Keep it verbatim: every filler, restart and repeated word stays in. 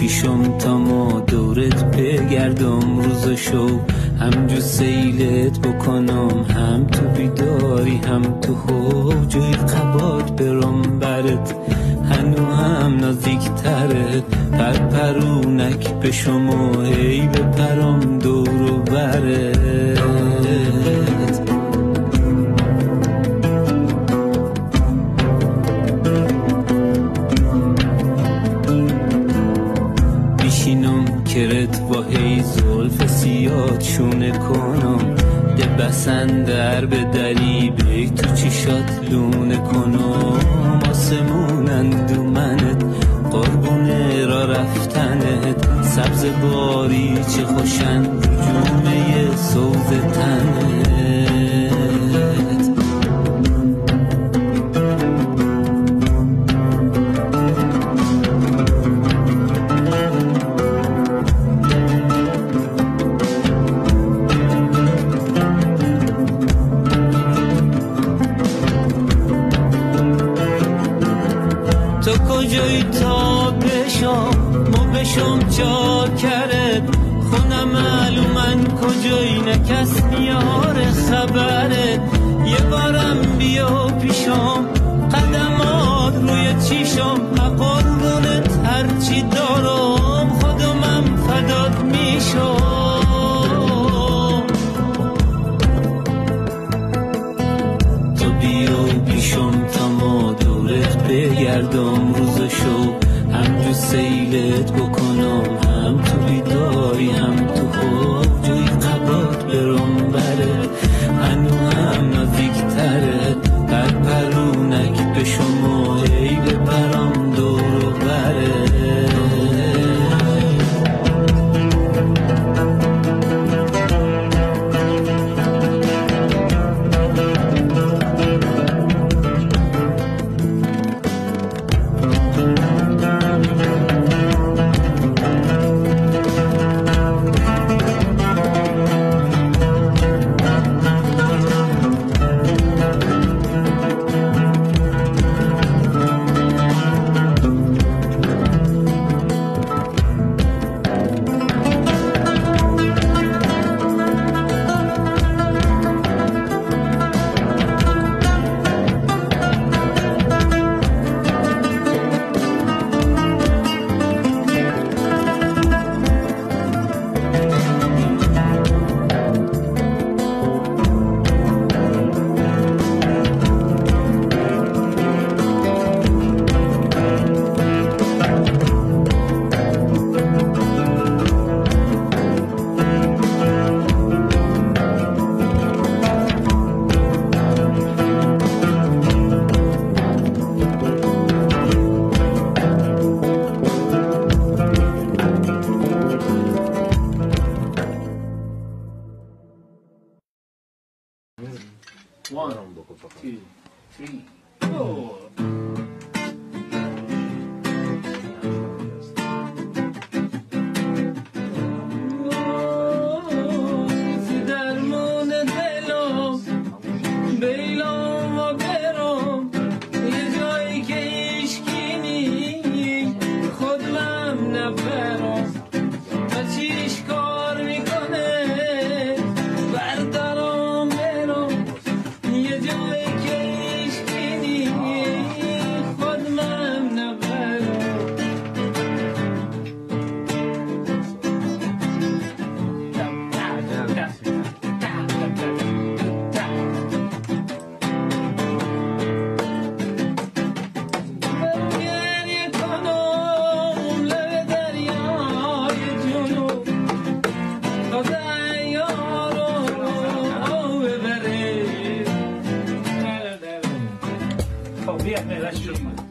پیشم تا ما دورت بگردم روز و شو، همجو سیلت بکنم، هم تو بیداری هم تو خواب، جوی قبات برم برت هنو هم نازیک ترت، پر پرونک به شما هی بپرم دور و برت. بیشینم کرت با هی زلف سیاد شونه کنم، ده بسندر به دری بیگ تو چیشات لونه کنم، آسمونند و منت قربونه را رفتنت، سبز باری چه خوشن جومه سوز تنت. تو کجایی تا بشم ما بشم چاکرت، خونم معلومن کجایی نکس میاره خبرت، یه بارم بیا پیشم قدمات روی چیشم، قربونت هرچی دارم خودمم فدات میشم. تو بیا پیشم تا ما دورت بگردم روز و شو، همجو سیلت بکنم، هم تو بیداری هم تو خواب، جوی قبات برم برت هنو هم نازیک ترت، پر پرونک به شما هی بپرم دور و برت. One, two, three, four. Oh, yeah, man, that's true.